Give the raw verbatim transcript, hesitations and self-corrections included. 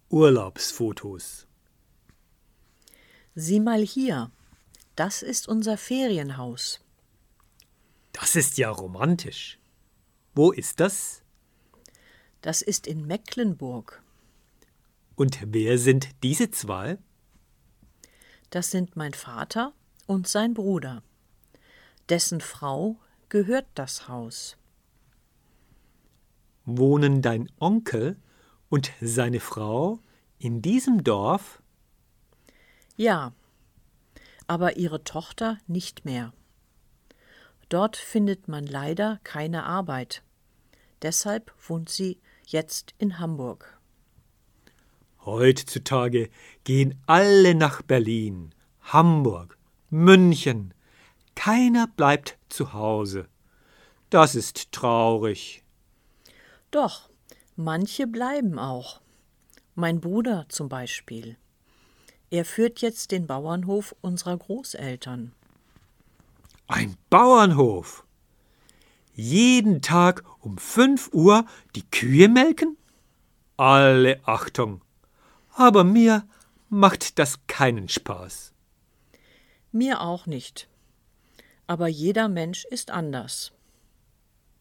Urlaubsfotos. Sieh mal hier, das ist unser Ferienhaus. Das ist ja romantisch. Wo ist das? Das ist in Mecklenburg. Und wer sind diese zwei? Das sind mein Vater und sein Bruder. Dessen Frau gehört das Haus. Wohnen dein Onkel und seine Frau in diesem Dorf? Ja, aber ihre Tochter nicht mehr. Dort findet man leider keine Arbeit. Deshalb wohnt sie jetzt in Hamburg. Heutzutage gehen alle nach Berlin, Hamburg, München. Keiner bleibt zu Hause. Das ist traurig. Doch, manche bleiben auch. Mein Bruder zum Beispiel. Er führt jetzt den Bauernhof unserer Großeltern. Ein Bauernhof. Jeden Tag um fünf Uhr die Kühe melken? Alle Achtung. Aber mir macht das keinen Spaß. Mir auch nicht. Aber jeder Mensch ist anders.